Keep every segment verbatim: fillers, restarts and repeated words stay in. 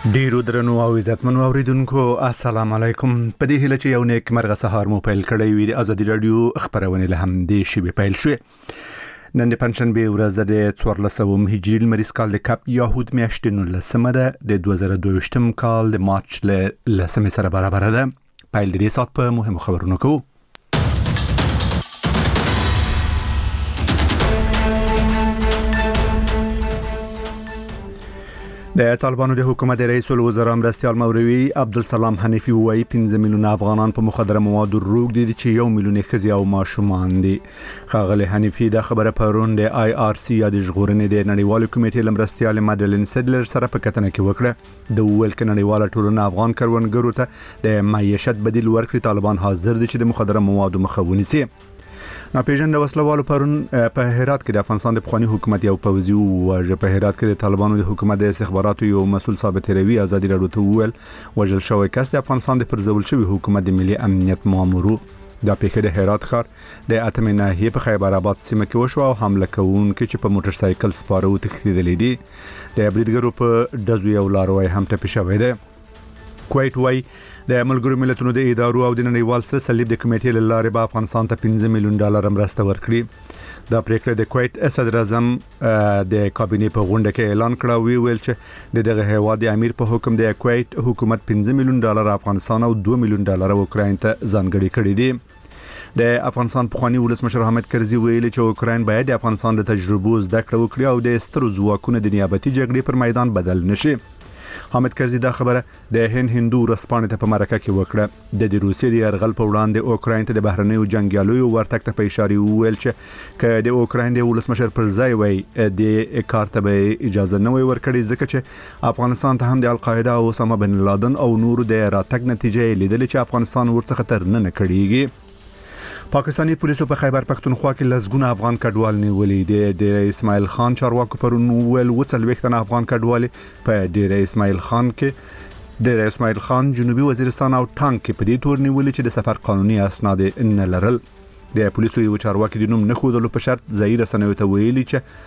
ډیرو درنو او عزتمنو اوریدونکو السلام علیکم. په دې هیله چې یو نیک مرغه سهار مو پیل کړی وي. د ازادي رادیو خبرونه له هم دې شی پیل شوه. نن د پنځشنبه ورځ د څوارلسم هجري لمریز کال د کاپ یهود میاشتې نولسمه ده د دوه زره دوه کال د مارچ له لسمه سره برابر ده. پیل دې سات په مهمو خبرونو کوو. د طالبانو د حکومت رئیس الوزرا مرستیال مولوی عبدالسلام حنیفی وایي پنځه میلیونه افغانان په مخدره موادو روږ دي چې یو میلیون ښځې او ماشومان دي. ښاغلی حنیفی د خبره پرون د آی آر سی یا د ژغورنې د نړیوالې کمیټې له مرستیال ماډلین سیډلر سره په کتنه کې وکړه. د ویل کې نړیواله ټولنه افغان کروندګرو ته د معیشت بدیل ورکړي. طالبان حاضر دي چې د مخدره موادو مخه ونیسي. ناپېژنده وسلوالو پرون په هرات کې د افغانستان د پخوانی حکومت یو پوځي وژل. په هرات کې د طالبانو د حکومت د استخباراتو یو مسول ثابت روي ازادي راډیو ته وویل وژل شوی کس د افغانستان د پرځول شوی حکومت د ملي امنیت مامورو. دا پیښه د هرات ښار د اتمې ناحیې په خیبر آباد سیمه کې وشو او حمله کوونکي چې په موټر سایکل سپاره وتښتېدلي دي. د بریدګرو په ډزو یو لاروی هم ټپي شوی دی. کویت وای د ملګرو ملتونو د ادارو او د نړیوال سره صلیب د کمیټې له لارې به افغانستان ته پنځه میلیون ډالر مرسته ورکړي. دا پریکړه د کویت صدر اعظم د کابینې په غونډه کې اعلان کړ. وی ویل چې د دغه هیواد د امیر په حکم د کویت حکومت پنځه میلیون ډالر افغانستان او دوه میلیون ډالر اوکراین ته ځانګړي کړي دي. د افغانستان پخوانی ولسمشر حامد کرزي ویلي چې اوکراین باید د افغانستان د تجربو زده کړه وکړي او د سترو ځواکونو د نیابتي جګړې پر میدان بدل نشي. حامد کرزي دا خبره د هند هندو ورځپاڼې ته په مرکه کې وکړه. د روسیې د یرغل په وړاندې اوکراین ته د بهرنیو جنگیالیو ورتګ ته په اشاره وویل چې ک د اوکراین د ولسمشر پر ځای وای د کار ته به اجازه نه وي ورکړي ځکه چې افغانستان ته هم د القاعده او اسامه بن لادن او نور د راتګ نتیجه لیدل چې افغانستان ورڅخه تر نه کړيږي. پاکستانی پولیسو په خیبر پختونخوا کې لزګونه افغان کډوال نیولې دي. د اسماعیل خان چارواکو پرون ویل وڅلويختن افغان کډوال په ډیر اسماعیل خان کې د اسماعیل خان جنوبي وزیرستان او ټانک کې په دې تور نیولې چې د سفر قانوني اسناد نه لرل. د پولیسو یو چارواکي د نوم نه خودلو په شرط ظاهر سنوي ته ویلي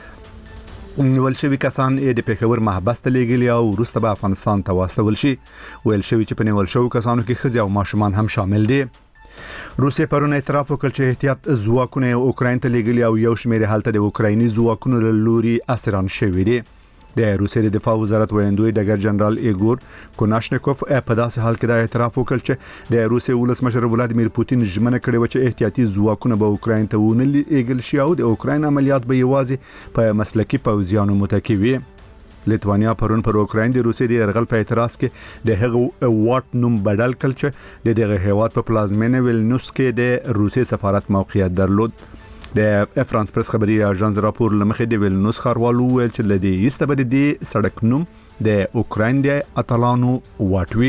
چې ول شوی کسان د پیښور محبس ته لیږلي او وروسته به افغانستان ته واستول شي. ویل شوی چې په نیول شوی کسانو کې ښځې او ماشومان هم شامل دي. روسیې پرون اعتراف وکړ چې احتیاط ځواکونه اوکراین ته لیږلي او یو شمېر حالت د اوکرایني ځواکونو له لوري اسیران شوي دي. د روسیې د دفاع وزارت ویاندوی ډګر جنرال ایګور کوناشنیکوف په داسې حال کې دا اعتراف وکړ چې د روسیې ولسمشر ولادیمیر پوتین ژمنه کړې و چې احتیاطي ځواکونه به اوکراین ته ونه لیږل شي او د اوکراین عملیات به یوازې په مسلکي پوځیانو متکی وي. لیتوانیا پرون پر اوکراین د روسیې د یرغل په اعتراض کې د هغه واټ نوم بدل کړ چې د دغه هیواد په پلازمینه ویلنوس کې د روسیې سفارت موقعیت درلود. د فرانس پریس خبري اژانس راپور لمخې د ویلنوس ښاروالو ویل چې لدی استبد د سړک نوم د اوکراین د اتلانو واټوي.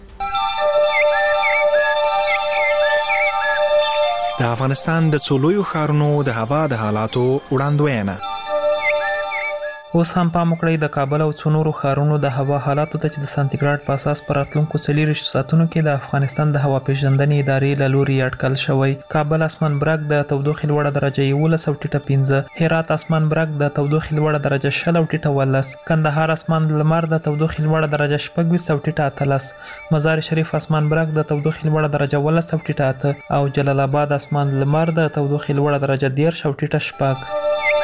د افغانستان د څولویو ښارونو د هوا د حالاتو وړاندوینه. اوس هم پام وکړئ د کابل او څونورو ښارونو د هوا حالاتو ته چې د سانتیګراډ په اساس پر راتلونکو څلور ساعتونو کې د افغانستان د هوا پیژندنې ادارې له لوري اټکل شوی. کابل اسمان برګ د تودوخې لوړه درجه یولس او ټیټه پنځه، هرات اسمان برګ د تودوخې لوړه درجه شل او ټیټه ولس، کندهار اسمان لمر د تودوخې لوړه درجه شپږ ویشت او ټیټه اتلس، مزار شریف اسمان برګ د تودوخې لوړه درجه ولس او ټیټه اته او جلال آباد اسمان لمر د تودوخې لوړه درجه دېرش او ټیټه شپږ.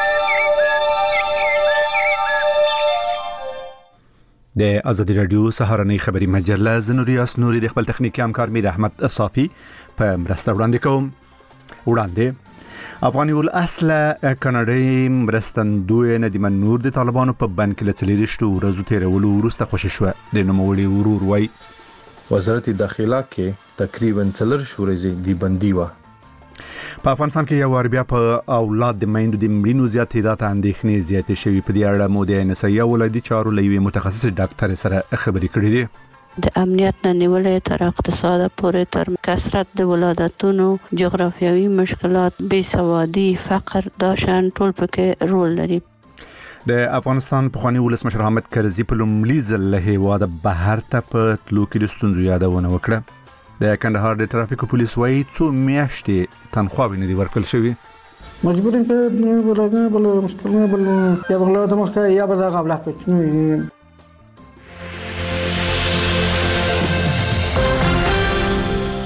د ازادي رادیو سهارنۍ خبري مجله زنوریاس نوري د خپل تخنیکی همکار میر احمد صافي په مرسته وړاندې کوم. وړاندې افغاني ول اصله کاناډي مرستندوی ندیمن نور د طالبانو په بند کې لڅلیرشتو ورځو تیرولو وروسته خوشی شو. د نوموړي ورور وای وزارت داخله کې تقریبا څلور شورې دی بندي و. په افغانستان کې یو بیا په اولاد د میندو د مړینو زیاتېدا ته اندېښنې زیاتې شوي. په دې اړه مو د نسایي ولادي چارو له یوې متخصص ډاکټر سره خبرې کړې دي. د امنیت نه نیولې تر اقتصاد پورې تر کثرت د ولادتونو، جغرافیوي مشکلات، بې سوادي، فقر دا شان ټول پکې رول لري. د افغانستان پخوانی ولسمشر حامد کرزي په لومړي ځل له هیواده بهر ته په تلو کې د ستونزو یادونه وکړه. د کندهار د ټرافیکو پولیس وایي څو میاشتې تنخواوې نه دي ورکړل شوي. مجبوریم که بلغه بل مشکل نه بل یا بغلا د مخه یا به دا قبل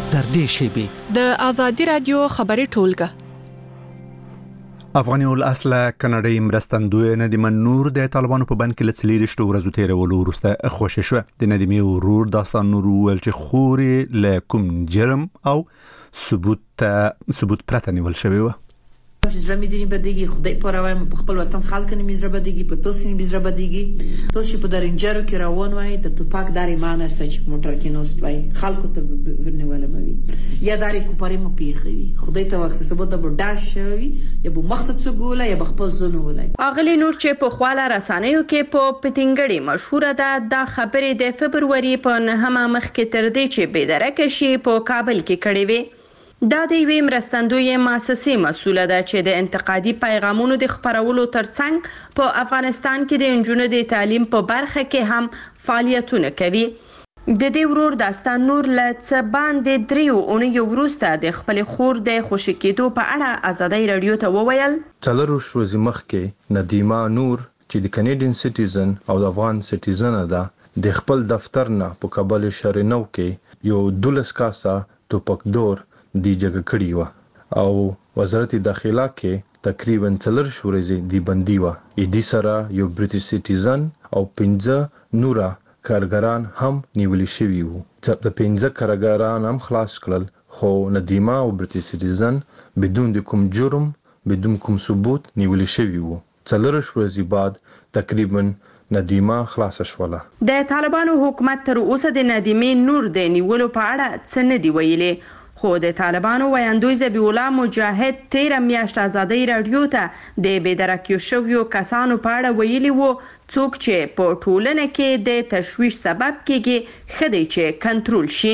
تر دې شیبې د آزادي رادیو خبري ټولګه افغاني الاصل کاناډایي مرستندوی ندیمه نور د طالبانو په بند کې لڅلې رښتو ورځو تیرولو وروسته خوشی شو. د ندیمه ورور داستان نور ول چې خوري له کوم جرم او ثبوت ثبوت پرته نیول شوی و. زړه مې دې بدیږي خدای پاره وایم په خپل وطن خلک نه مې زړه بدیږي په توسې مې زړه بدیږي توسې په درنجرو کې روان وای د توپاک داري معنی سچ موټر کې نوست وای خلکو ته ورنواله مې یا داري کوپاري مو پیخوي خدای ته وخت سبا د برداشت شوی یا به مخته څګوله یا خپل زونه ولای. اغلی نور چې په خواله رسانیو کې په پټینګړی مشهور ده د خبرې د فبرवरी په نهمه مخ کې تر دې چې بيدرکه شي په کابل کې کړي وي. دا د وی مرستندوی مؤسسې مسوله ده چې د انتقادي پیغامونو د خبرولو ترڅنګ په افغانستان کې د انجونو د تعلیم په برخه کې هم فعالیتونه کوي. د دې ورور داستان نور لڅ باندې دریو اونۍ وروسته د خپل خور د خوشی کېدو په اړه آزادۍ رادیو ته وویل. څلروش ورځې مخکې ندیمه نور چې د کینیډین سټیزن او د افغان سټیزن ده د خپل دفتر نه په کابل شهرنو کې یو دولس کاسه توپکدور دی جګه کړی و او وزارت داخله کې تقریبا څلور شورې دی بندي و. اې دې سره یو برټیش سټیزن او پنځه نورا کارګران هم نیول شوي وو. د پنځه کارګران هم خلاص کړل خو ندیمه او برټیش سټیزن بدون د کوم جرم بدون کوم ثبوت نیول شوي وو. څلور ورځې بعد تقریبا ندیمه خلاص شوله. د طالبانو حکومت تر اوسه د ندیمه نور د نیولو په اړه څه نه دی ویلي خو د طالبانو ویاندوی ذبیح الله مجاهد تیر میاشت آزادۍ رادیو ته د بيدرکیو شویو کسانو په اړه ویلي وو څوک چې په ټولنه کې د تشویش سبب کېږي خدای چې کنټرول شي.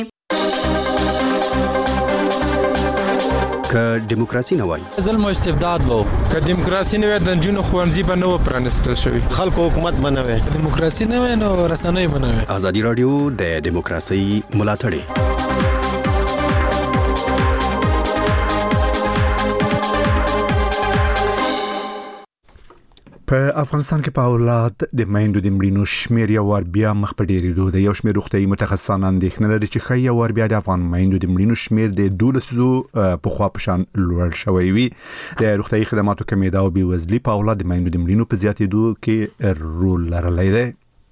که دیموکراسي نه وای ظلم او استبداد وو که دیموکراسي نه وای د جنونو خوانزي به نه پرانستل شوی خلکو حکومت بنوي دیموکراسي نه وای نو رسنۍ بنوي. آزادي رادیو د دیموکراسي ملاتړ په افغانستان کې په اولاد د میندو د مړینو شمیر یو ور بیا مخ په ډیریدو د یو شمیر روغتیايي متخصصان اندېښنه لري چې خی یو ور بیا د افغان میندو د مړینو شمیر د دولسو په خوا په شان لوړ شوی وي. د روغتیايي خدماتو کمیدا او بیوزلي په اولاد د میندو د مړینو په زیاتېدو کې رول لرلی دی.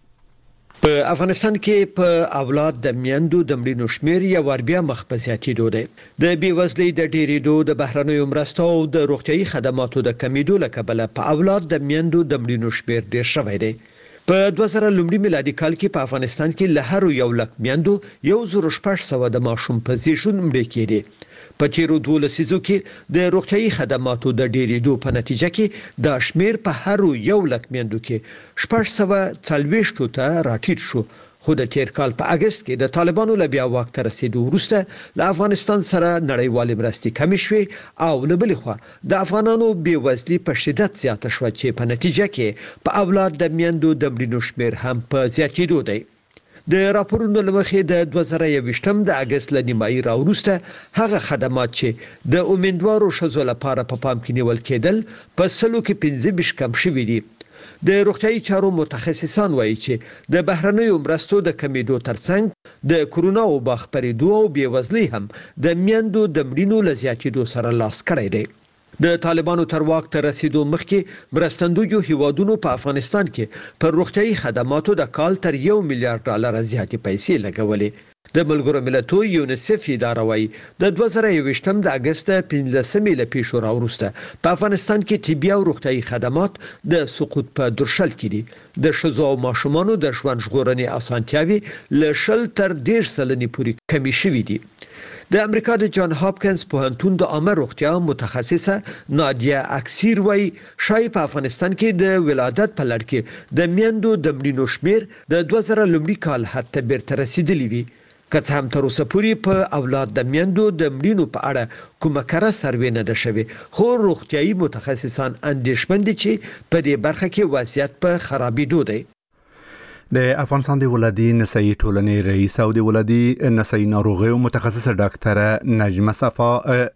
په افغانستان کې په اولاد د میندو د مړینو شمیر یو ور بیا مخ په زیاتېدو دی. د بیوزلۍ د ډیریدو د بهرنیو مرستو او د روغتیايي خدماتو د کمیدو له کبله په اولاد د میندو د مړینو شمیر ډیر شوی دی. په دوه زره لومړي میلادي کال کې په افغانستان کې له هر یو لک میندو یو زره شپږ سوه د ماشوم په زیږون مړه کېدي. په تیرو دوه لسیزو کې د روغتیايي خدماتو د ډیریدو په نتیجه کې د شمیر په هر یو لک میندو کې شپږ سوه څلوېښت ته راټیټ شو. خو د تیر کال په اگست کې د طالبانو له بیا واک ته رسیدو وروسته له افغانستان سره نړیوالې مرستې کمې شوې او له بلې خوا د افغانانو بیوزلي په شدت زیاته شوه چې په نتیجه کې په اولاد د میندو د مړینو شمیر هم په زیاتېدو دی. د راپورونو لمخې د دوه زره یوویشتم د اگست له نیمایي راوروسته هغه خدمات چې د امیندوارو ښځو لپاره په پام کې نیول کېدل په سلو کې پنځه ویشت کم شوي دي. د روغتیايي چارو متخصصان وایي چې د بهرنیو مرستو د کمیدو ترڅنګ د کورونا وبا خپرېدو او بیوزلۍ هم د میندو د مړینو له زیاتېدو سره لاس کړی دی. د طالبانو تر واک ته رسیدو مخکې مرستندویو هیوادونو په افغانستان کې پر روغتیايي خدماتو د کال تر یو میلیارډ ډالر زیاتې پیسې لګولې. د ملګرو ملتونو یونیسف اداره وايي د دوه زره یوویشتم د اگست پنځلسمې له پیښو راوروسته په افغانستان کې طبي او روغتیايي خدمات د سقوط په درشل کې دي. د ښځو او ماشومانو د ژوند ژغورنې اسانتیاوي له شل تر ډېر سلنې پورې کمې شوې دي. د امریکا د جان هاپکینز پوهنتون د عامه روغتیا متخصصه نادیا اکسیر وایي شای په افغانستان کې د ولادت په لړ کې د میندو د مړینو شمیر د دوه زره لومړي کال حد ته بیرته رسیدلی وي. که څه هم تر اوسه پورې په اولاد د میندو د مړینو په اړه کومه کره سروې نه ده شوې خو روغتیايي متخصصان اندېښمن دي چې په دې برخه کې وضعیت په خرابېدو دی. د افغانستان د ولادي نسایي ټولنې رئیس او د ولادي نسایي ناروغیو متخصصه ډاکټره نجمه صفا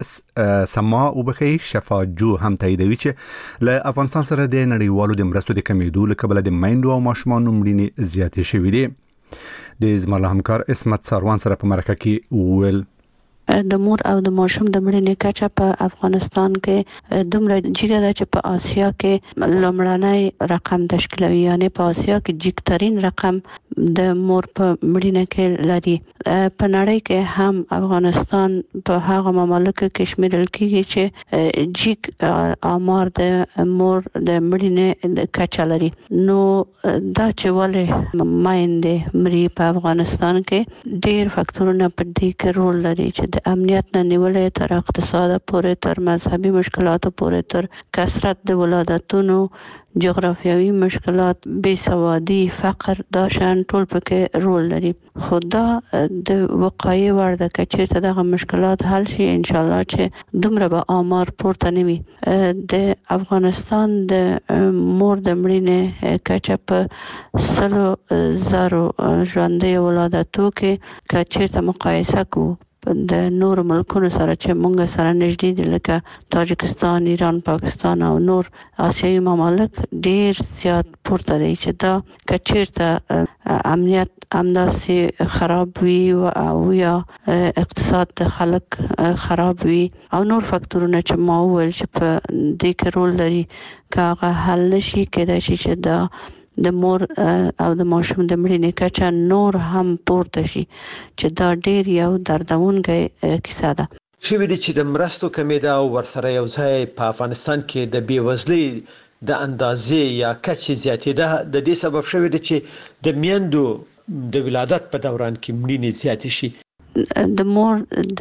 سما او بخي شفا جو هم تاییدوي چې له افغانستان سره د نړیوالو د مرستو د کمیدو له کبله د میندو او ماشومانو مړینې زیاتې شوې دي. د زموږ همکار اسمت ساروان سره په مرکه کې ویل د مور او د ماشوم د مړینې کچه په افغانستان کې دومره جګه ده چې په آسیا کې لومړنی رقم تشکیلوي، یعنی په آسیا کې جګترین رقم د مور په مړینه کې لري. په نړۍ کې هم افغانستان په هغه مملکت کې شمیرل کیږي چې جګ آمار د مور د مړینې د کچه لري. نو دا چې ولې مایندې مړي په افغانستان کې ډېر فاکتورونه په دې کې رول لري چې د امنیت نه نیولې تر اقتصاد پورې، تر مذهبي مشکلاتو پورې، تر کثرت د ولادتونو، جغرافیوي مشکلات، بېسوادي، فقر، دا شان ټول پکې رول لري. خو دا د وقایې وړ ده که چېرته دغه مشکلات حل شي، انشاءالله چې دومره به آمار پورته نه وي. د افغانستان د مور د مړینې کچه په سلو زرو ژوندیو ولادتو کې که چېرته مقایسه کوو د نور ملکونو سره چې مونږ سره نږدې دي لکه تاجکستان، ایران، پاکستان او نور آسیایي ممالک، ډیر زیات پورته دی چې دا که چېرته امنیت همداسې خراب وي او یا اقتصاد د خلک خراب وي او نور فاکتورونه چې ما وویل چې په دې کې رول لري، که هغه حل نشي کېدای شي چې دا د مور او د ماشوم د مړینې کچه نور هم پورته شي چې دا ډیر یو دردونکی کیسه ده. شوی دی چې د مرستو کمیده او ورسره یو ځای په افغانستان کې د بیوزلۍ د اندازې یا کچې زیاتېده د دې سبب شوی دی چې د میندو د ولادت په دوران کې مړینې زیاتې شي. د مور د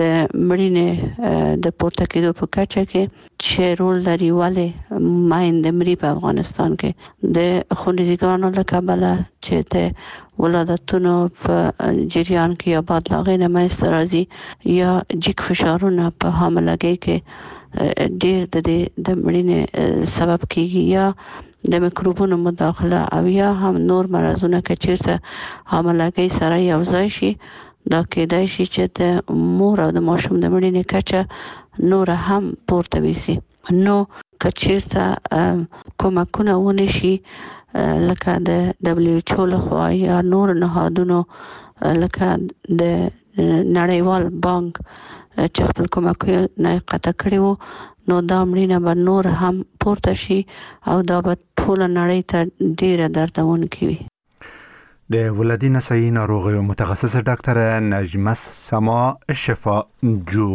مړینې د پورته کېدو په کچه کې چې رول لري ولې مایندې مړي په افغانستان کې د خونریزګانو له کبله چې د ولادتونو په جریان کې یا بعد له هغې نه منځته راځي یا جګ فشارونه په حاملګۍ کې ډېر د دې د مړینې سبب کېږي یا د میکروبونو مداخله او یا هم نور مرضونه که چېرته حاملګۍ سره یو ځای شي، دا کېدای شي چې د مور او د ماشوم د مړینې کچه نور هم پورته ویسي. نو که چېرته کومکونه ونه شي لکه د دبلیو ایچ او لخوا یا نور نهادونو لکه د نړیوال بانک چې خپل کومکونه قطع کړي وو، نو دا مړینه به نور هم پورته شي او دا به ټوله نړۍ ته ډېره دردونکې وي. د ولادي نسایي ناروغیو متخصصه ډاکټره نجمه سما شفا جو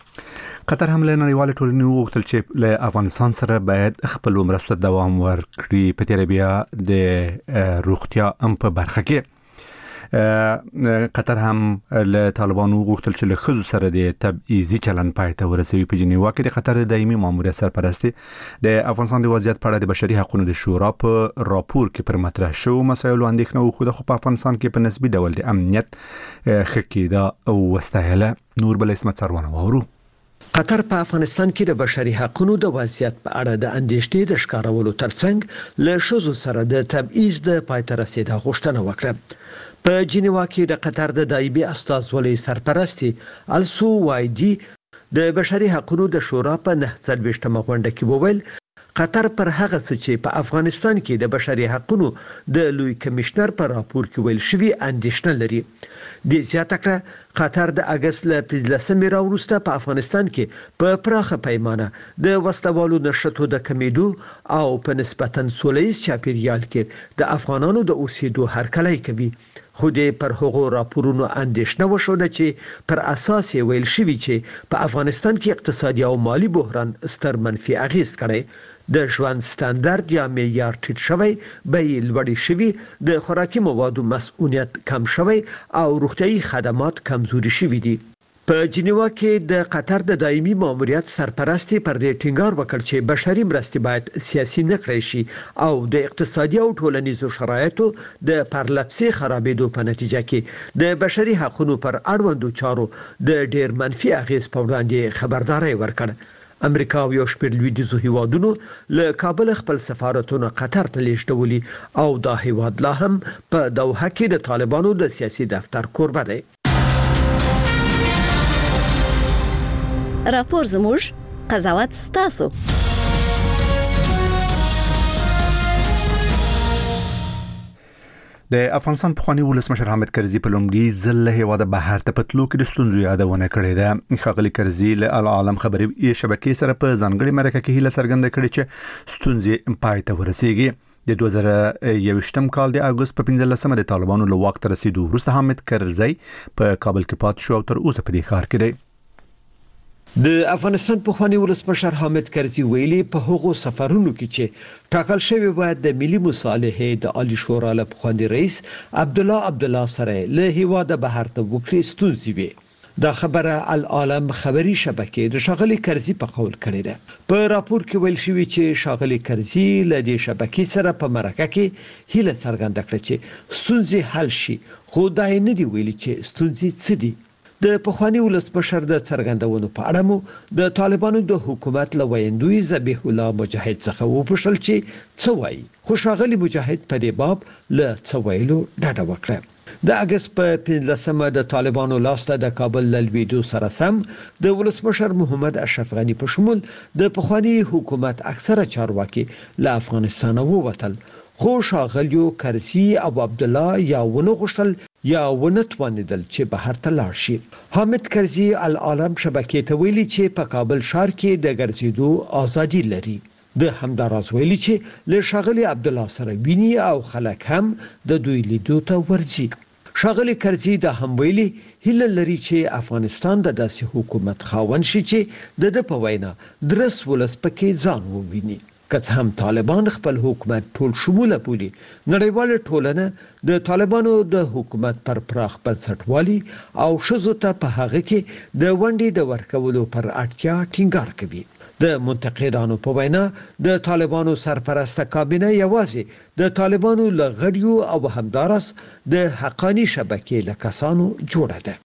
قطر هم له نړیوال ټولنې وغوښتل چې له افغانستان سره باید خپل مرسته دوام ورکړي په تیر بیا د روغتیا هم په برخه کې. قطر هم له طالبانو وغوښتل چې له ښځو سره د تبعیضي چلند پای ته ورسوي. په جنیوا کې د قطر دایمي ماموریت سرپرستی د افغانستان د وضعیت په اړه د بشري حقوقو د شورا په راپور کې پر مطرح شو مسایلو اندېښنه وښوده، خو په افغانستان کې په نسبي ډول د امنیت ښه کېده او وستایله. نور بل اسمت سروانه وورو. قطر په افغانستان کې د بشري حقوقو د وضعیت په اړه د اندېښنې د ښکارولو ترڅنګ له ښځو سره د تبعیض د پای ته رسیدو غوښتنه وکړه. په جنیوا کې د قطر د دایمي استازولۍ سرپرستی السو وایدی د بشري حقوقو د شورا په نه څلوېښتمه غونډه کې وویل قطر پر هغه څه چې په افغانستان کې د بشري حقوقو د لوی کمشنر په راپور کې ویل شوی اندېښنه لري. د زیاته کړه قطر د اگست ل پنځلسمې راوروسته په افغانستان کې په پراخه پیمانه د وسلوالو نشټو د کمیدو او په نسبتا سولهییز چاپیریال کې د افغانانو د اوسېدو هرکلی کوي. خو د پر هغو راپورونو اندېښنه وشوده چې پر اساس ویل شوی چې په افغانستان کې اقتصادي او مالی بحران ستر منفي اغیز کړي، د ژوند ستاندرد یا معیار ټیټ شوی، بیې لوړې شوي، د خوراکي موادو مسؤلیت کم شوی او روغتیايي خدمات کمزوري شوي دي. په جنیوا کې د قطر د دایمي ماموریت سرپرستی پر دې ټینګار وکړ چې بشري مرستې باید سیاسي نه کړای شي او د اقتصادي او ټولنیزو شرایطو د پرلپسې خرابېدو په نتیجه کې د بشري حقوقو پر اړوندو چارو د ډېر منفي اغیز په وړاندې خبرداري ورکړه. امریکا او یو شمېر لویدیځو هیوادونو له کابل خپل سفارتونه قطر ته لیږدولي او دا هیواد لا هم په دوحه کې د طالبانو د سیاسي دفتر کوربه دی. راپور زموږ قضاوت ستاسو. د افغانستان پخوانی ولسمشر حامد کرزي په لومړي ځل له هیواده بهر ته په تلو کې د ستونزو یادونه کړې ده. ښاغلي کرزي له العالم خبري شبکې سره په ځانګړي مرکه کې هیله څرګنده کړې چې ستونزې پای ته ورسیږي. د دوه زره یوویشتم کال د اګوست په پنځلسمه د طالبانو له واک ته رسیدو وروسته حامد کرزي په کابل کې پاتې شو او تر اوسه په دې ښار کې دی. د افغانستان پخوانی ولسمشر حامد کرزي ویلي په هغو سفرونو کې چې ټاکل شوی و د ملي مصالحې د عالی شورا له پخوانی رئیس عبد الله عبد الله سره له هیواده بهر ته وکړي ستونزې وي. دا خبره العالم خبري شبکې د شاغلي کرزي په قول کړی ده. په راپور کې ویل شوی چې شاغلي کرزي له دې شبکې سره په مرکه کې هیله څرګنده کړې چې ستونزې حل شي، خو دا نه دی ویلي چې ستونزې څه دي. د پخوانی ولسمشر د څرګندونو په اړه مو د طالبانو د حکومت له ویندوی ذبیح الله مجاهد څخه وپوښتل چې څه وایي، خو شاغلي مجاهد په دې باب له څه ویلو ډډه وکړه. د اگست په پنځلسمه د طالبانو لاسته د کابل لویدو سره سم د ولسمشر محمد اشرف غنی په شمول د پخوانی حکومت اکثره چارواکي له افغانستان ووتل، خو شاغلیو کرزي او عبد الله یا ونه غشتل یا ونه توانیدل چې بهر ته لاړ شي. حامد کرزي العالم شبکې ته ویلي چې په کابل ښار کې د ګرځېدو ازادي لري. د همداراز ویلي چې له شاغلي عبد الله سره ویني او خلک هم د دوی لیدو ته ورځي. شاغلي کرزي د هم ویلي هیله لري چې افغانستان د داسې حکومت خاوند شي چې د د په وینا درس ولس پکې ځان وویني. که هم طالبان خپل حکومت ټول شموله بولي، نړیواله ټولنه د طالبانو د حکومت پر پراخ بنسټوالي او شذو ته په هغه کې د ونډې د ورکولو پر اړتیا ټینګار کوي. د منتقدانو په وینا د طالبانو سرپرسته کابینه یوازې د طالبانو لغړیو او همدارس د حقانی شبکې لکسانو جوړه ده.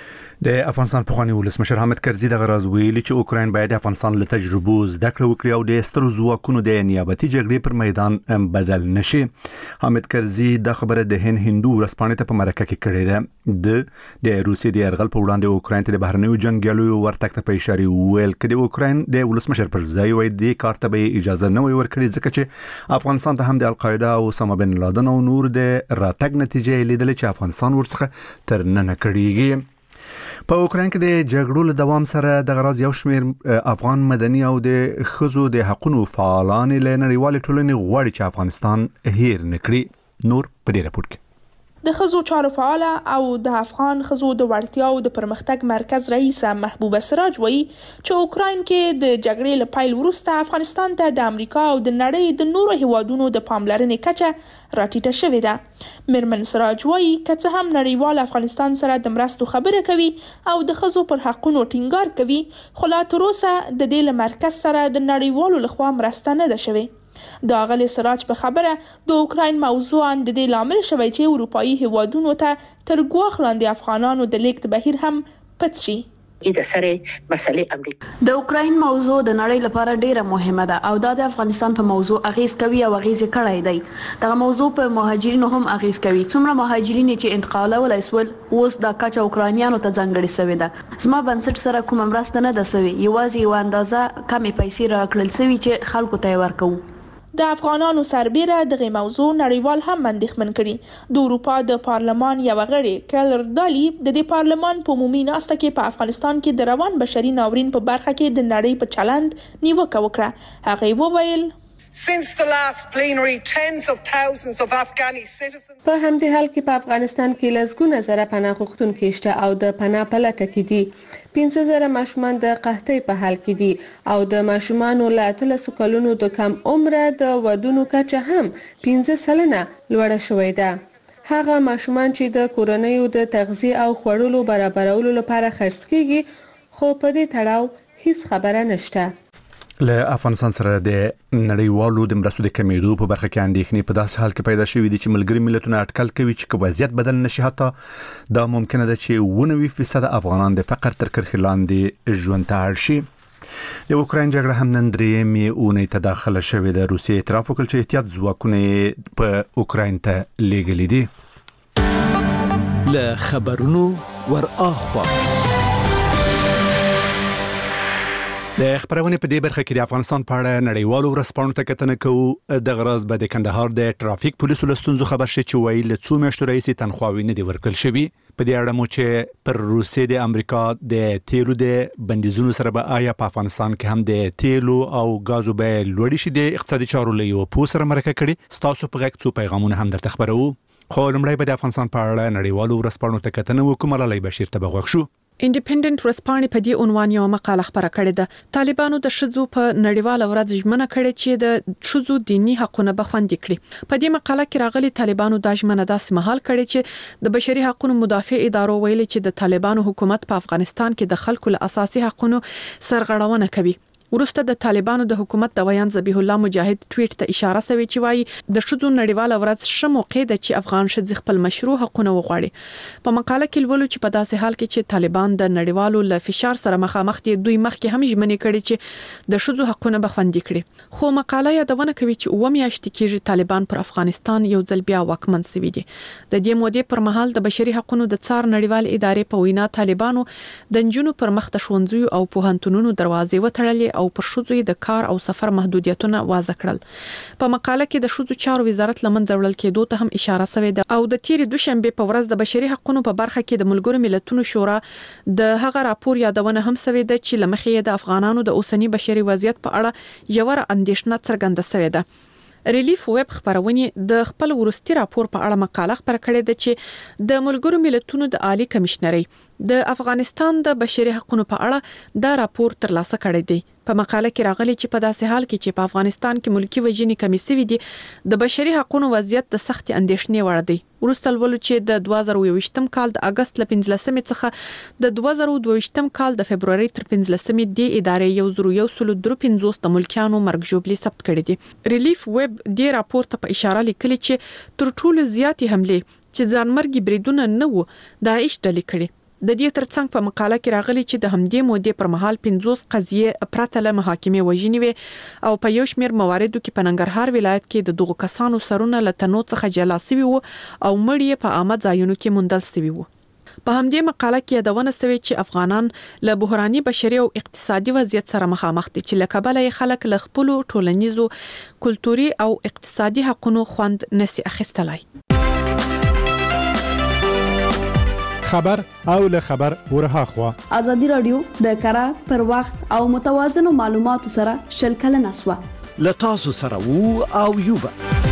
د افغانستان پخوانی ولسمشر حامد کرزي د غراز ویلي چې اوکراین باید افغانستان له تجربو زده کړه وکړي او د سترو ځواکونو د نیابتي جګړې پر میدان بدل نشي. حامد کرزي د خبره د هند هندو ورسپانې ته په مرکه کې کړې ده. د د روسي د يرغل په وړاندې اوکراین ته د بهرنیو جنگیالیو ورتګ ته په اشاره ویل کړي. اوکراین د ولسمشر پر ځای وای د کار ته به اجازه نه ورکړي ځکه چې افغانستان ته هم د القاعده او اسامه بن لادن او نور د راتګ نتیجه لیدل چې افغانستان ورڅخه تر نن کړيږي. په اوکراین کې د جګړو له دوام سره د غراز یو شمېر افغان مدني او د خزو د حقوقو فعالان له نړیوال ټولنې غواړي چې افغانستان هیر نکړي. نور په دې راپور کې د خزو چارو فعال او د افغان خزو د وړتیاو د پرمختګ مرکز رئیس محبوبه سراج وایي چې اوکراین کې د جګړې له پیل وروسته افغانستان ته د امریکا او د نړۍ د نورو هیوادونو د پاملرنې کچه راټیټه شوې ده. میرمن سراج وایي که څه هم نړیوال افغانستان سره د مرستو خبره کوي او د خزو پر حقونو ټینګار کوي، خو لا تر اوسه د دې له مرکز سره د نړیوالو لخوا مرسته نه ده شوې. د اغلی سراج په خبره د اوکراین موضوع د دې لامل شوی چې اروپאי هیوادونو ته تر ګواښ لاندې افغانانو د لیږد بهیر هم پټ شي. د سره مسلې امریکا د اوکراین موضوع د نړۍ لپاره ډیره مهمه ده او دا د افغانستان په موضوع اغیز کوي او اغیز کړی دی. دا موضوع په مهاجرینو هم اغیز کوي. څومره مهاجرین چې انتقالول اسول اوس د کچا اوکراینیانو ته ځانګړي شوی ده. زما بنسټ سره کوم مرسته نه ده شوی، یوازې یو اندازه کمې پیسې راکړل شوی چې خلکو ته ورکو. د افغانانو سربېره دغه موضوع نړیوال هم اندېښمن کړي. د اروپا د پارلمان یو غړي کلر دالی د دې پارلمان په عمومي ناسته کې په افغانستان کې د روان بشري ناورین په برخه کې د نړۍ په چلند نیوکه وکړه. هغه وویل Since the last plenary, tens of thousands of Afghani citizens په همدې حال کې په افغانستان کې لسګونه زره پناه غوښتونکي شته او د پناه په لټه کې دي. پنځه زره ماشومان د قحطۍ په حال کې دي او د ماشومانو له اتلسو کلونو د کم عمره د ودونو کچه هم پنځه سلنه لوړه شوې ده. هغه ماشومان چې د کورنیو د تغذیه او خوړلو برابرولو لپاره خرڅ کیږي، خو په دې تړاو هیڅ خبره نشته. له افغانستان سره د نړیوالو د مرستو د کمیدو په برخه کې اندېښنې په داسې حال کې پیدا شوې دي چې ملګری ملتونه اټکل کوي چې وضعیت بدل نشي، حتی دا ممکنه ده چې نوي فیصد افغانان د فقر تر کرښې لاندې ژوند ته اړ شي. د اوکراین جګړه هم نن درېیمې اونۍ ته داخله شوې ده. روسیې اعتراف وکړ چې احتیاط ځواکونه په اوکراین ته لیږلي دي. له خبرونو ور اخوا د خبرونه په دې برخه کې د افغانستان په اړه نړیوالو ورځپاڼو ته کتنه کوو. د غرض به د کندهار د ټرافیک پولیسو لستونزو خبر شي چې وایي له څو میاشتو راهیسې تنخواوي نه دي ورکړل شوي. په دې اړه مو چې پر روسیې د امریکا د تیلو د بندیزونو سره به آیا په افغانستان کې هم د تیلو او غازو به لوړ شي د اقتصادي چارو له یو پوه سره مرکه کړي. ستاسو په غږ څو پیغامونه هم درته خبرو. خو لومړی به د افغانستان په اړه نړیوالو ورځپاڼو ته کتنه وکړو. ملالۍ بشیر ته بغوښ شو. انډیپندنت ورځپاڼې په دې عنوان یو مقاله خبره کړې ده. طالبانو د شذو په نړیواله ورځ ژمنه کړې چې د شذو دینی حقوقونه به خوندي کړي. په دې مقاله کې راغلي طالبانو د ژمنه داسې مهال کړې چې د بشري حقوقو مدافع ادارو ویلي چې د طالبانو حکومت په افغانستان کې د خلکو له اساسي حقوقو سرغړونه کوي. ورسته د طالبانو د حکومت د ویان ذبیح الله مجاهد ټویټ ته اشاره شوی چې وایي د شذو نړیواله ورځ ش موقع ده چې افغان ښځې خپل مشروع حقوقونه وغواړي. په مقاله کې ولولو چې په داسې حال کې چې طالبان د نړیوالو له فشار سره مخامخ دي، دوی مخکې هم ژمنې کړې چې د شذو حقوقونه به خوندي کړي. خو مقاله یادونه کوي چې اوه میاشتې کېږي طالبان پر افغانستان یو ځل بیا واکمن شوي دي. د دې مودې پر مهال د بشري حقوقو د څار نړیوال ادارې په وینا طالبانو د نجونو پر مخ د ښوونځیو او پوهنتونونو دروازې وتړلې او پر شذو د کار او سفر محدودیتونه واضح کړل. په مقاله کې د شذو چارو وزارت لمنځه وړل کېدو ته هم اشاره شوې ده او د تیرې دوشنبه په ورځ د بشري حقوقو په برخه کې د ملګرو ملتونو شورا د هغه راپور یادونه هم شوې ده چې لمخې د افغانانو د اوسنی بشري وضعیت په اړه یو اندېښنه څرګنده شوې ده. ریلیف ویب خبرونه د خپل ورستي راپور په اړه مقاله خبر کړې ده چې د ملګرو ملتونو د عالی کمشنري د افغانستان د بشري حقوقو په اړه دا راپور ترلاسه کړی دی. په مقاله کې راغلي چې په داسې حال کې چې په افغانستان کې ملکی وجنې کمی سوي دي، د بشري حقوقو وضعیت د سخت اندېښنې وړ دی. ورسته ولولو چې د دوه زره یوویشتم کال د اگست ل پنځلسمې څخه د دوه زره دوهویشتم کال د فبرवरी تر پنځلسمې د ادارې یو زره یو سل درې پنځوس د ملکیانو مرګ ژوبلې ثبت کړې دي. ریلیف ویب د راپور ته په اشاره لیکلي چې تر ټولو زیاتې حمله چې ځانمرګي بریدونه نه وو داعش ډلې کړې. د دې ترڅنګ په مقاله کې راغلي چې د همدې مودې پر مهال پنځوس قضیې پرته له محاکمې وژنې وي او په یو شمېر مواردو کې په ننګرهار ولایت کې د دغو کسانو سرونه له تنو څخه جلا شوي وو او مړي یې په عامه ځایونو کې موندل شوي وو. په همدې مقاله کې یادونه شوې چې افغانان له بحراني بشري او اقتصادي وضعیت سره مخامخ دي چې له کبله خلک له خپل ټولنیزو، کلتوري او اقتصادي حقوقو خوند نشي اخیستلای. خبر او له خبر ورها خوا ازادي رادیو د کره پر وخت او متوازن معلوماتو سره شلکل نسوه لتاسو سره وو او یوبا.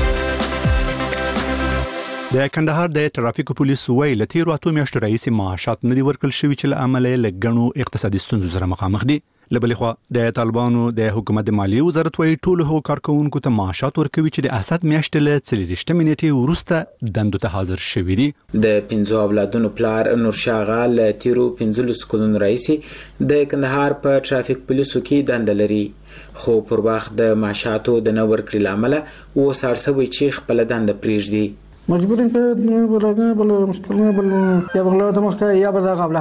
د کندهار د ټرافیکو پولیسو ویل له تیرو اتو میاشتو راهیسې معاشات نه دي ورکړل شوي چې له امله له ګڼو اقتصادي ستونزو سره مخامخ دي. له بلې خوا د طالبانو د حکومت د مالیې وزارت وايي ټولو هغو کارکوونکو ته معاشات ورکوي چې د اسد میاشتې له څلېرویشتمې نیټې وروسته دندو ته حاضر شوي دي. د پنځو اولادونو پلار نورشاه آغا له تیرو پنځلس کلونو راهیسې د کندهار په ټرافیک پولیسو کې دنده لري، خو پر وخت د معاشاتو د نه ورکړې له امله اوس اړ شوی چې خپله دنده پرېږدي. مجبور یم که بل بل مشکل بل یا بغلا د مخه یا به دا قبل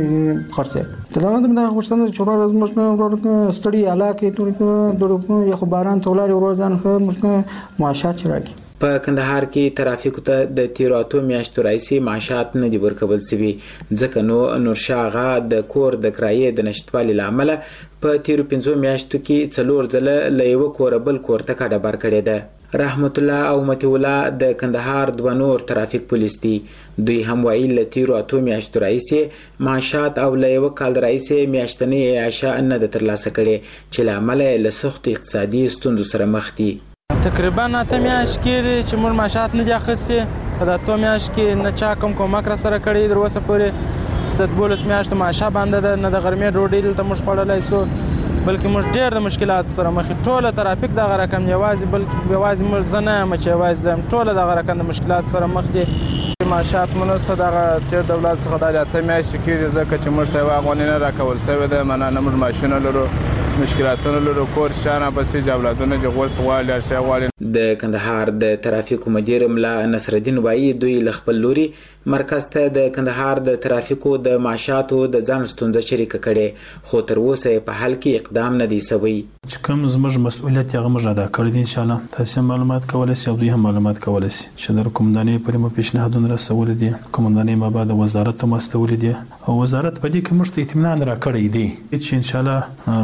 په خرڅه ته دا د مخه خوشتنه چورا از مشنه ورو ستړي علاقه ټول درو یا خبران تولاري ورځان خو مشکل معاشات چرګي. په کندهار کې ترافیکو ته د تیرو اتو میاشتو راهیسې معاشات نه دي ورکول شوي، ځکه نو نورشاه آغا د کور د کرایې د نشټوالي له امله په تیرو پنځو میاشتو کې څلور ځله له یوه کوره بل کور ته کډه بار کړې ده. رحمت الله او متی الله د کندهار دوه نور ترافیک پولیس دي. دوی هم وایي له تیرو اتو میاشتو راهیسې معاشات او له یوه کال راهیسې میاشتنۍ عیشه نه ده ترلاسه کړې چې له امله یې له سختو اقتصادي ستونزو سره مخ دي. تقریبا اته میاشتې کېږي چې موږ معاشات نه دي اخیستي. په د اتو میاشتو کې نه چا کوم کومک راسره کړی تر اوسه پورې. د دولس میاشتو معاشه بنده ده، نه د غرمې ډوډۍ دلته موږ خوړلی سو، بلکې موږ ډېر د مشکلاتو سره مخ یو. ټوله ترافیک دغه رقم یوازې بلکې یوازې موږ زه نه یم چې یوازې زه یم، ټوله دغه رقم د مشکلاتو سره مخ دي. معاشات مو نشته دغه چې دولت څخه دا اته میاشتې کېږي ځکه چې موږ ته یوه افغانۍ نه راکول شوې ده. معنا نه موږ ماشینونه لرو، مشکلاتونه لرو، کور شانه پسې چې اولادونه چې غوښ غواړي اشیا غواړي. د کندهار د ترافیکو مدیر ملا نصرالدین وایي دوی له خپل لوري مرکز ته د کندهار د ترافیکو د معاشاتو د ځان ستونزه شریکه کړې، خو تر اوسه په حل کې اقدام نه دی شوی. چې کوم زموږ مسؤلیت هغه موږ ادا کړی دی. ان شاء الله تاسو معلومات کولای شئ او دوی هم معلومات کولای شي چې د کومندانې پرې مو پیشنهادونه رسول دي. کومندانې ما بعد وزارت ته مستول دي او وزارت په دې کې موږ ته اطمینان راکړی دی چې ان شاء الله پر دې باندې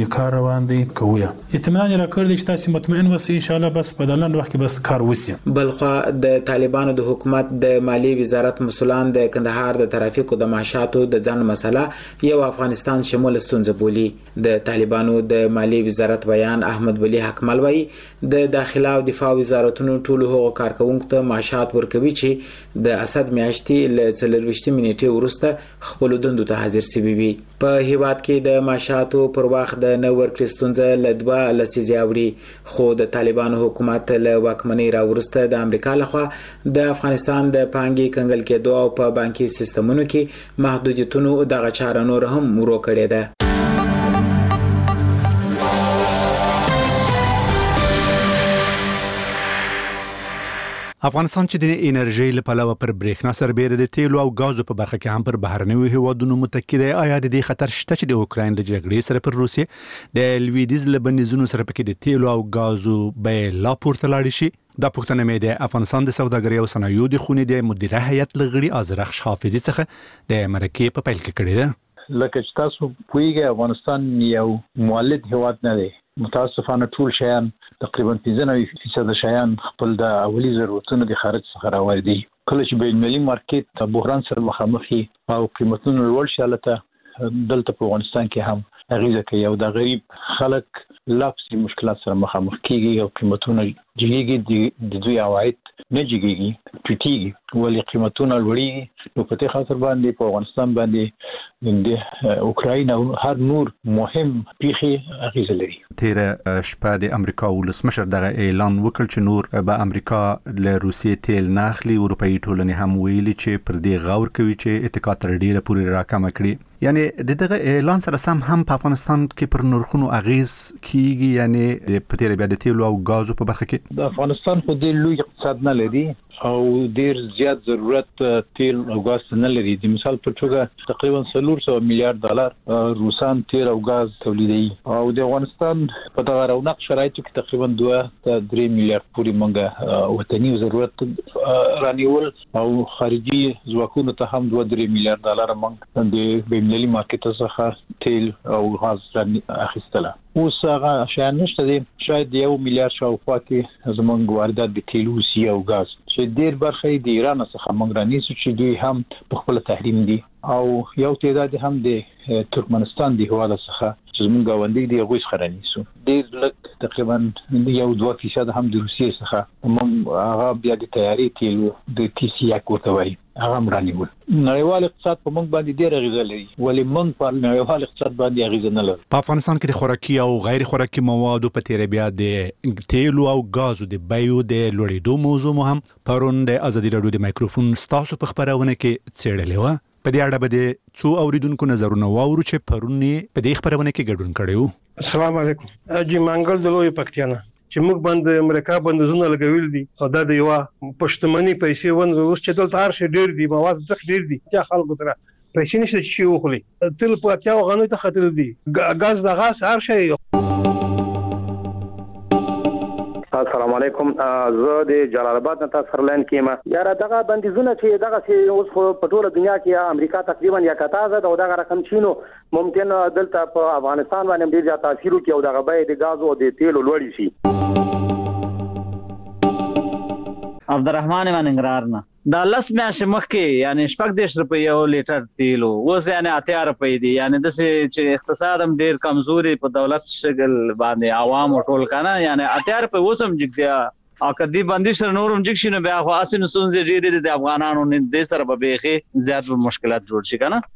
ولې کار روان دی کویا اطمینان راکړ دي چې تاسو مطمئن اوسئ ان شاء الله بس په دلند وخت کې بس کار وسی. بلخوا د طالبانو د حکومت د مالی وزارت مسولان د کندهار د ترافیکو د معاشاتو د ځان مسله یو افغانستان شمول ستونزه بولی. د طالبانو د مالی وزارت بیان احمد ولی حکمل وایي د داخله او دفاع وزارتونو ټول هغو کارکونکو ته معاشات ورکوي چې د اسد میاشتې ل څلرويشت منټې وروسته خپل دندو ته حاضر شوي وي. په هیواد کې د معاشاتو پر وخت د نو ورکړې ستونزه لدبا لسیزي اوړي خو د طالبانو حکومت له واکمنۍ راورسته د امریکا لخوا د افغانستان د پانګې کنګل کېدو او په بانکي سیستمونو کې محدودیتونو دغه چاره نور هم ورو کړې ده. افغانستان چې د انرژي لپاره پر برېښنا سربېره د تیلو او غازو په برخه کې هم پر بهرنیو هیوادونو متکی دی. آیا د دې خطر شته چې د اوکراین د جګړې سره پر روسیې د لویدیز لبنیزونو سره پکې د تیلو او غازو به لا پورته لاړ شي؟ دا پوښتنه مې د افغانستان د سوداګرۍ او صنایعو د خونې د مدیره هیئت لغړي ازرخ حافظي څخه د مرکې په پیل کې کړې ده. لکه چې تاسو پوهیږئ افغانستان یو مولد هیواد نه دی. متاسفانه ټول شیان تقریبا پنځه نوي فیصد شیان خپل د اولی ضرورتونو د خارج څخه راوړي. کله چې بین المللي مارکیټ بحران سره مخامخ او قیمتونه لوړ شي البته دلته په افغانستان کې هم اغیزه کوي او د غریب خلک لاپسي مشکلات سره مخامخ کیږي او قیمتونه جګیږي د دوی عواید نه جګیږي ټیټیږي ولې قیمتونه لوړیږي نو په دې خاطر باندې په افغانستان باندې د اوکراین او هر نور مهم پیخي اغیزه لري. تیر شپه د امریکا ولسمشر دغه اعلان وکړ چې نور به امریکا له روسیې تیل نه اخلي. اروپאי ټولنې هم ویلي چې پر دې غور کوي چې اتکا تر ډیره پورې راکمه کړي. یعنی دغه اعلان سره سم هم په افغانستان کې پر نرخونو اغیز کیږي. یعنی په تیر بیا د تیلو او غازو په برخه کې د افغانستان خو د لوی اقتصاد نه لري او ډیر زیات ضرورت تیل او غاز نه لري. د مثال په توګه تقریبا څلور سوه میلیارډ ډالر روسان تیل او غاز تولیدوي او د افغانستان په دغه رونق شرایطو کې تقریبا دوه تر درې میلیارډ پورې مونږه وطني ضرورت رانیول او خارجي ځواکونو ته هم دوه درې میلیارډ ډالر مونږ د بین‌المللي مارکیټ څخه تیل او غاز اخیستله. اوس هغه شایان نشته دي شاید یو میلیارډ شاوخوا کې زمونږ واردات د تیلو سی او غاز چې ډیر برخه د ایران څخه مونږ رانیسو چې دوی هم په خپل تحریم دي او یو تعداد هم د ترکمنستان د هواد څخه چې زمونږ غونډې دی غوښ خرانیسو ډیر لږ تقریبا یو دوه فیصد هم د روسیې څخه مونږ هغه بیا د تیاری تیلو د تی سی یا کوتوي هغه مرانیول. نړیوال اقتصاد په مونږ باندې ډیر اغیزه لري ولې مونږ په نړیوال اقتصاد باندې اغیزه نه لرو. په افغانستان کې د خوراکي او غیر خوراکي موادو په تیر بیا د تیلو او غازو د بیو د لوړېدو موضوع مهم پرون د ازادي رادیو د مایکروفون ستاسو په خبرونه کې څېړلې و. په دې اړه به د څو اوریدونکو نظرونه واورو چې پرون په دې خبرونه کې ګډون کړي. السلام علیکم. اجي منګل د لوی پکتیانا چې موږ باندې امریکا بندزونه لګوي دي او دا د یو پښتمنۍ پیسې ونه اوس چې دلته هر شي ډیر دي مواد ځخ ډیر دي چې خلکو تر پیسې نشته چې وخلي تل په اتیا غنوي ته خطر دي غاز د غاز هر شي. السلام علیکم. زه د جلال آباد نه تاسو سرلاین کېما یاره دغه بندیزونه چې دغه چې اوس په ټوله دنیا کې امریکا تقریبا یا کتازه دا دغه رقم چینو ممکن دلته په افغانستان باندې ډیر زیات تاثیر وکړي او دغه به د غاز او د تیلو لوړ شي. عبدالرحمن مننګرار نه دا لس میاشتې مخکې یعنی شپږ دېرش روپۍ یو لیټر تیلو اوس یعنی اتیا روپۍ دي. یعنی داسې چې اقتصاد هم ډېر کمزوري په دولت شکل باندې عوام ټول کنه یعنی اتیا روپۍ اوس هم جګ دی او کدی باندې سره نورم جګ شي نو بیا خو اسې نو څنګه ډېرې د افغانانو نه د سره به بیخي زیات مشکلات جوړ شي کنه.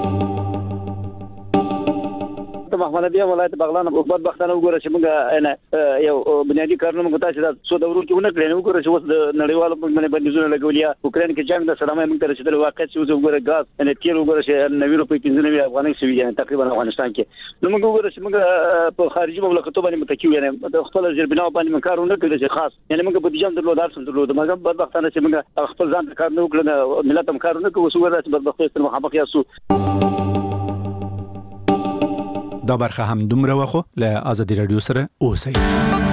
محمد ابي ولایت بغلان په بدبختانه وګوره چې موږ یو بنیادی کارونه موږ تاسو د څو دورو کې ونه کړنو وګوره چې اوس د نړیوالو په باندې بندیزونه لګولیا اوکرين کې جنگ د سلامه موږ ته رسیدل واقع چې وګوره غاز ان تیر وګوره چې نوي روپۍ پنځه نوي افغاني سوي یعنی تقریبا افغانستان کې نو موږ وګوره چې موږ په خارجي مملکتو باندې متکی یعنی د خپل جربنا باندې کارونه کوي چې خاص یعنی موږ په دې جام درلودار سم درلود موږ بدبختانه چې موږ خپل ځان کار نه وکړو ملت هم کار نه کوي وګوره چې بدبختي سره مخامخ یاسو. دا برخه هم دومره وخو له ازادي رادیو سره اوسئ.